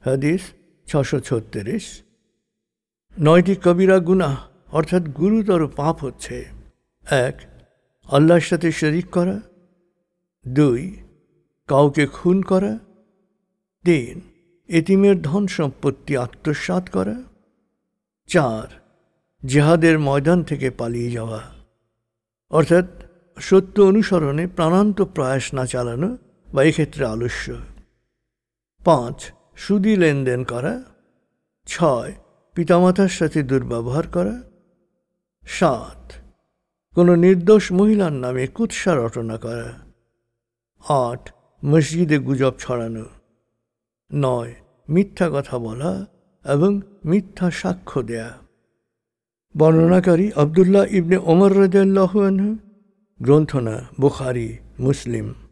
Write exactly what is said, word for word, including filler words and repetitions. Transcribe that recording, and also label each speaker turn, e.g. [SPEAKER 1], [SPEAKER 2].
[SPEAKER 1] হাদিস ছশো ছত্রিশ। নয়টি কবিরা গুনাহ অর্থাৎ গুরুতর পাপ হচ্ছে: এক, আল্লাহর সাথে শরীক করা; দুই, কাউকে খুন করা; তিন, এতিমের ধন সম্পত্তি আত্মসাৎ করা; চার, জিহাদের ময়দান থেকে পালিয়ে যাওয়া অর্থাৎ সত্য অনুসরণে প্রাণান্ত প্রয়াস না চালানো বা এক্ষেত্রে আলস্য; পাঁচ, সুদী লেনদেন করা; ছয়, পিতামাতার সাথে দুর্ব্যবহার করা; সাত, কোনো নির্দোষ মহিলার নামে কুৎসা রটনা করা; আট, মসজিদে গুজব ছড়ানো; নয়, মিথ্যা কথা বলা এবং মিথ্যা সাক্ষ্য দেয়া। বর্ণনাকারী আবদুল্লাহ ইবনে ওমর রাদিয়াল্লাহু আনহু। গ্রন্থনা বুখারী, মুসলিম।